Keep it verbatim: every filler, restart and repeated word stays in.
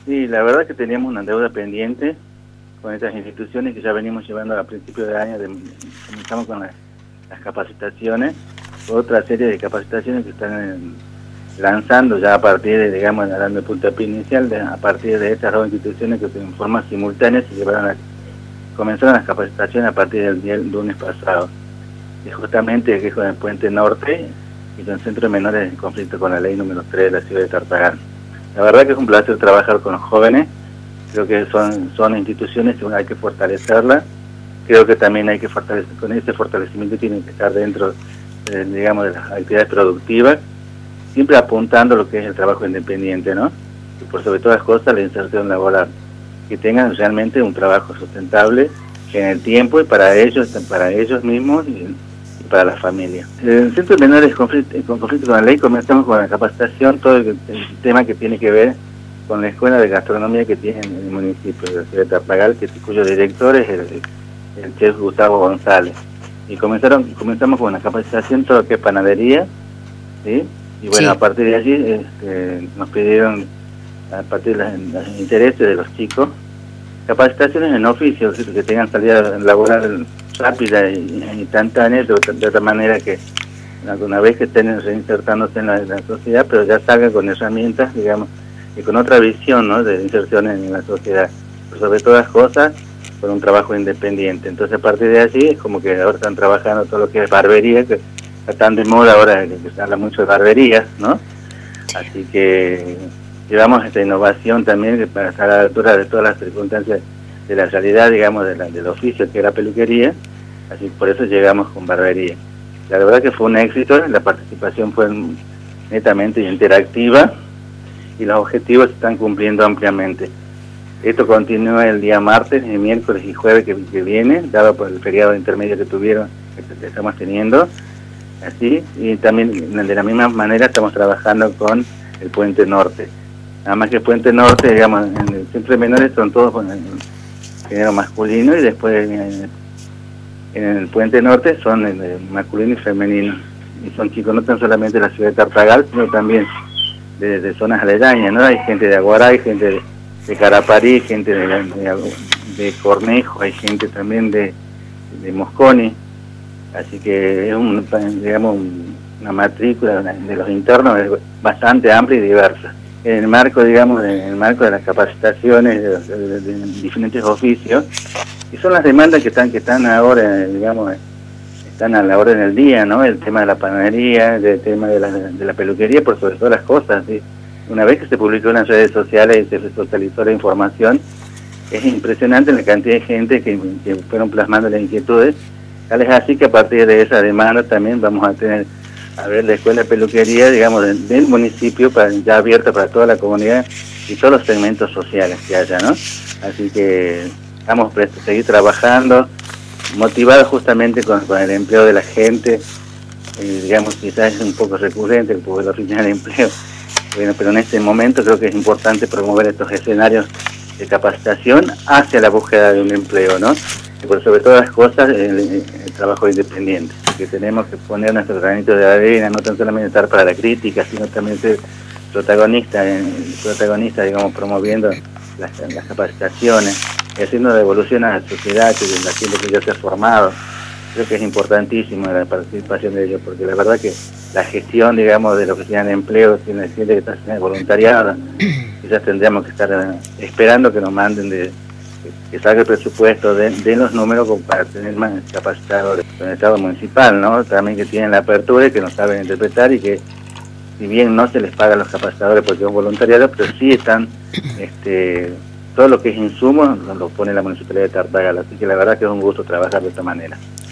Sí, la verdad que teníamos una deuda pendiente con estas instituciones que ya venimos llevando a principios de año, de, comenzamos con las, las capacitaciones, otra serie de capacitaciones que están en, lanzando ya a partir de, digamos, dando el puntapié inicial, de, a partir de estas dos instituciones que en forma simultánea se llevaron a, comenzaron las capacitaciones a partir del día del lunes pasado, y justamente que es con el Puente Norte y con el Centro de Menores en conflicto con la ley número tres de la ciudad de Tartagal. La verdad que es un placer trabajar con los jóvenes, creo que son, son instituciones que hay que fortalecerlas, creo que también hay que fortalecer, con ese fortalecimiento tienen que estar dentro, eh, digamos, de las actividades productivas, siempre apuntando lo que es el trabajo independiente, ¿no? Y por sobre todas las cosas la inserción laboral, que tengan realmente un trabajo sustentable en el tiempo y para ellos, para ellos mismos y, y para la familia. En el Centro de Menores conflicto, con conflicto con la ley comenzamos con la capacitación, todo el, el tema que tiene que ver con la escuela de gastronomía que tiene en el municipio de la ciudad de Tartagal, que, cuyo director es el, el chef Gustavo González. Y comenzaron, comenzamos con la capacitación, todo lo que es panadería, ¿sí? Y bueno, sí. A partir de allí este, nos pidieron, a partir de los, los intereses de los chicos, capacitaciones en oficios, que tengan salida laboral rápida y instantánea, de, de otra manera que alguna vez que estén reinsertándose en la, en la sociedad, pero ya salgan con herramientas, digamos, y con otra visión, ¿no?, de inserción en, en la sociedad, pero sobre todas las cosas, con un trabajo independiente. Entonces, a partir de allí, es como que ahora están trabajando todo lo que es barbería, que tan de moda ahora que se habla mucho de barberías, ¿no? Así que llevamos esta innovación también para estar a la altura de todas las circunstancias de la realidad, digamos, de la, del oficio que era peluquería, así por eso llegamos con barbería. La verdad que fue un éxito, la participación fue netamente interactiva y los objetivos se están cumpliendo ampliamente. Esto continúa el día martes, el miércoles y jueves que, que viene, dado por el feriado intermedio que tuvieron, que estamos teniendo. Así, y también de la misma manera estamos trabajando con el Puente Norte. Nada más que el Puente Norte, digamos, en el Centro de Menores son todos con el género masculino y después en, en el Puente Norte son el, el masculino y femenino. Y son chicos no tan solamente de la ciudad de Tartagal, sino también de, de zonas aledañas, ¿no? Hay gente de Aguaray, gente de, de Caraparí, gente de, de, de Cornejo, hay gente también de, de Mosconi. Así que es un, digamos, una matrícula de los internos bastante amplia y diversa. En el marco, digamos, en el marco de las capacitaciones de, de, de diferentes oficios, y son las demandas que están que están ahora, digamos, están a la orden del día, ¿no? El tema de la panadería, el tema de la, de la peluquería, por sobre todas las cosas, ¿sí? Una vez que se publicó en las redes sociales y se socializó la información, es impresionante la cantidad de gente que, que fueron plasmando las inquietudes. Tal es así que a partir de esa demanda también vamos a tener, a ver, la escuela de peluquería, digamos, del, del municipio, para, ya abierta para toda la comunidad y todos los segmentos sociales que haya, ¿no? Así que estamos prestos a seguir trabajando, motivados justamente con, con el empleo de la gente, eh, digamos, quizás es un poco recurrente, porque la oficina de empleo, bueno, pero en este momento creo que es importante promover estos escenarios de capacitación hacia la búsqueda de un empleo, ¿no? Y por sobre todas las cosas, el, el trabajo independiente, que tenemos que poner nuestro granito de arena, no tan solamente estar para la crítica, sino también ser protagonista, protagonista, digamos, promoviendo las, las capacitaciones, y haciendo la evolución a la sociedad, que la gente que ya se ha formado. Creo que es importantísimo la participación de ellos, porque la verdad que la gestión, digamos, de la oficina de empleo, tiene gente que está haciendo voluntariado, quizás tendríamos que estar esperando que nos manden de que salga el presupuesto de, de los números como para tener más capacitadores en el Estado municipal, ¿no? También que tienen la apertura y que no saben interpretar y que si bien no se les paga a los capacitadores porque es voluntariado, pero sí están, este, todo lo que es insumos lo pone la Municipalidad de Tartagal, así que la verdad que es un gusto trabajar de esta manera.